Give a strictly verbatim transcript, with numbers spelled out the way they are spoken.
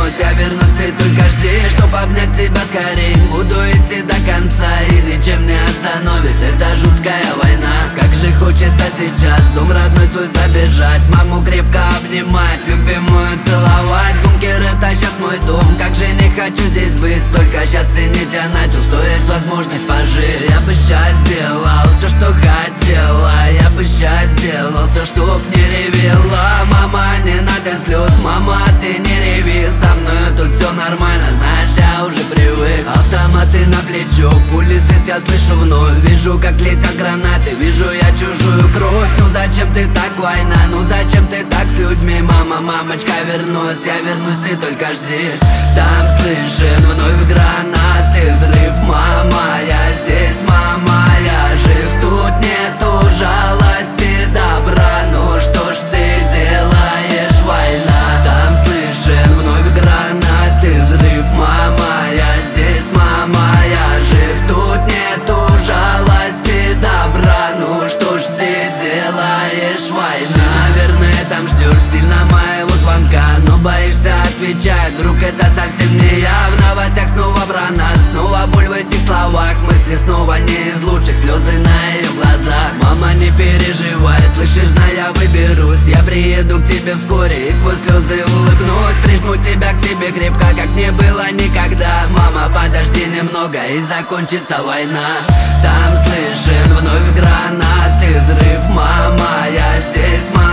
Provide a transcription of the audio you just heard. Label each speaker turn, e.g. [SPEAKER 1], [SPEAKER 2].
[SPEAKER 1] вернусь, я вернусь, ты только жди, чтоб обнять тебя скорей. Буду идти до конца и ничем не остановит эта жуткая война. Как же хочется сейчас в дом родной свой забежать, маму крепко обнимать, любимую целовать. Бункер — это сейчас мой дом, как же не хочу здесь быть. Только сейчас ценить я начал, что есть возможность пожить. Я бы сейчас сделал все, что хотела, я бы сейчас сделал все, чтоб не ревела. Мама, не надо слез, мама, ты не реви, со мной тут все нормально, знаешь, я уже привык. Автоматы на плечо, пули свист я слышу вновь. Вижу, как летят гранаты, вижу я чужую кровь. Ну зачем ты так, война, ну зачем ты так с людьми? Мама, мамочка, вернусь, я вернусь, ты только жди. Там слышен вновь гранаты, взрыв, мама, я здесь, мама, я жив. Тут нету жалости, добра, ну что ж ты делаешь, война? Там слышен вновь гранаты, взрыв, мама, я здесь, мама, я жив. Тут нету жалости, добра, ну что ж ты делаешь, война? Наверное, там ждешь сильно моего звонка, но боишься отвечать, вдруг это совсем не я. В новостях снова про нас, снова боль в этих словах. Мысли снова не из лучших, слезы на ее глазах. Мама, не переживай, слышишь, знаю, я выберусь. Я приеду к тебе вскоре и сквозь слезы улыбнусь. Прижму тебя к себе крепко, как не было никогда. Мама, подожди немного и закончится война. Там слышен вновь гранаты, взрыв, мама, я здесь, мама.